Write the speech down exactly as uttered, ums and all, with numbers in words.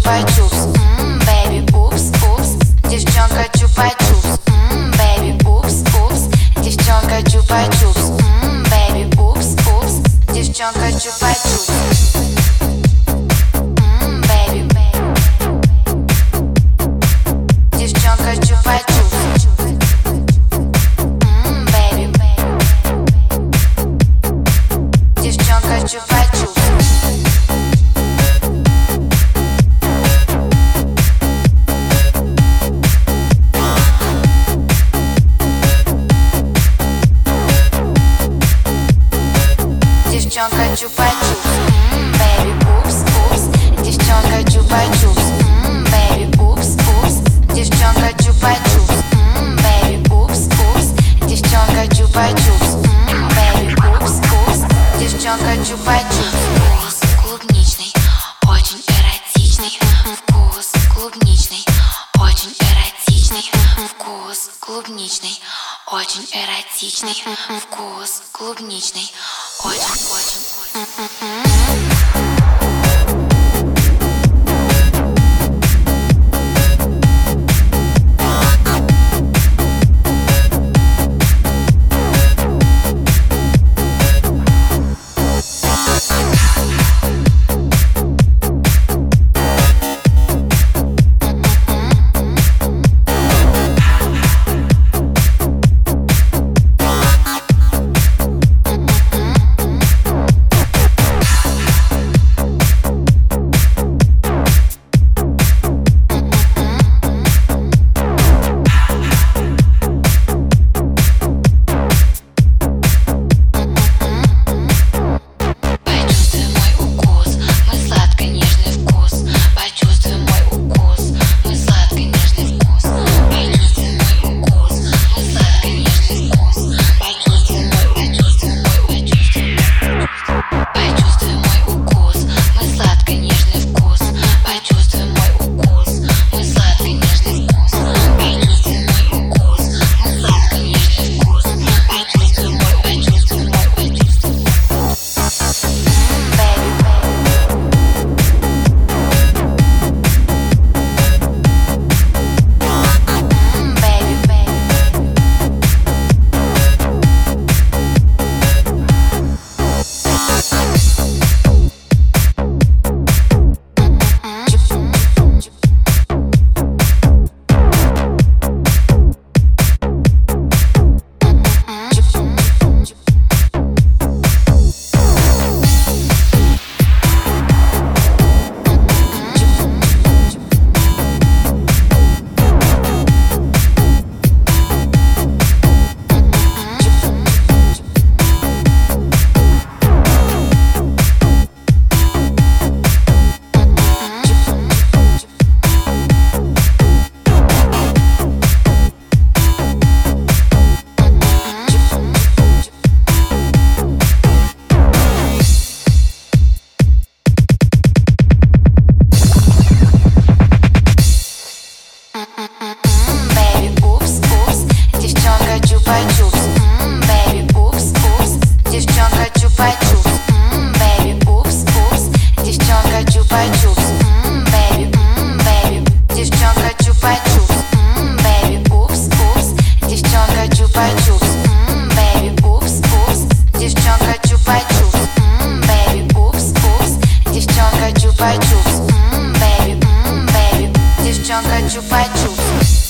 чупа-чупс, ммм, baby, упс, упс. Девчонка чупа-чупс, ммм, baby, упс, упс. Девчонка чупа-чупс, ммм, baby, упс, упс. Девчонка чупа-чупс. Девчонка чупа-чупс, ммм, baby, упс, упс. Девчонка чупа-чупс, ммм, baby, упс, упс. Девчонка чупа-чупс, ммм, baby, упс, упс. Девчонка чупа-чупс, ммм, baby, упс, упс. Девчонка чупа-чупс. Вкус клубничный, очень эротичный. Вкус клубничный, очень эротичный. Вкус клубничный, очень эротичный. Вкус клубничный, очень, очень, очень. Чупа-чупс, ммм, baby, ммм, baby. Девчонка чупа-чупс.